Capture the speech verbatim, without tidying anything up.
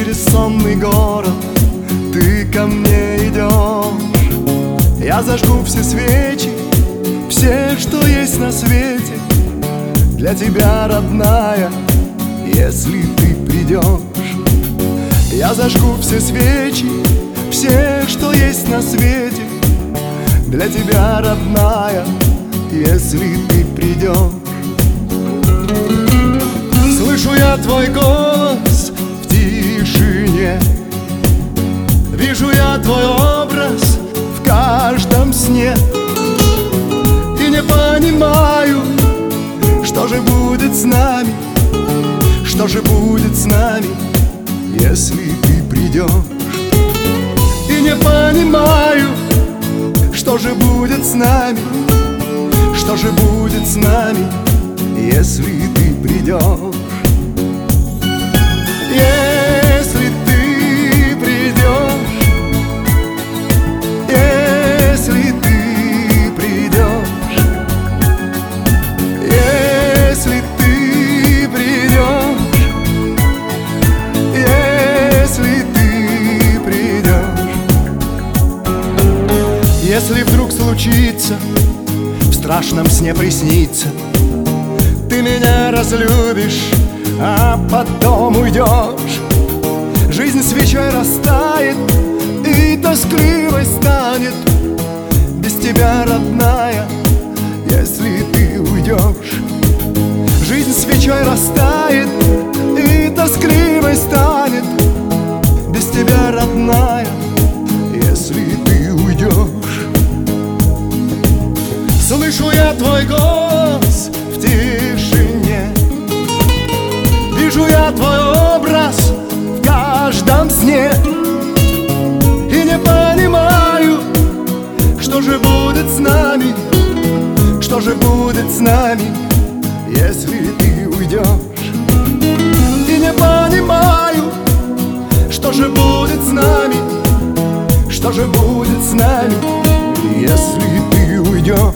через сонный город ты ко мне идешь. Я зажгу все свечи, все, что есть на свете, для тебя, родная, если ты придешь. Я зажгу все свечи, все, что есть на свете, для тебя, родная, если ты придешь. Слышу я твой голос в тишине, вижу я твой образ в каждом сне, и не понимаю, что же будет с нами, что же будет с нами, если ты придешь. И не понимаю, что же будет с нами, что же будет с нами, если ты придешь. Если ты придешь, если ты придешь, если ты придешь, если ты придешь. Если вдруг случится, в страшном сне приснится, ты меня разлюбишь, а потом уйдешь, жизнь свечой растает и тоскливой станет без тебя, родная, если ты уйдешь. Жизнь свечой растает и тоскливой станет без тебя, родная, если ты уйдешь. Слышу я твой голос в тишине, вижу я твой образ в каждом сне, и не понимаю, что же будет с нами, что же будет с нами, если ты уйдешь. И не понимаю, что же будет с нами, что же будет с нами, если ты уйдешь.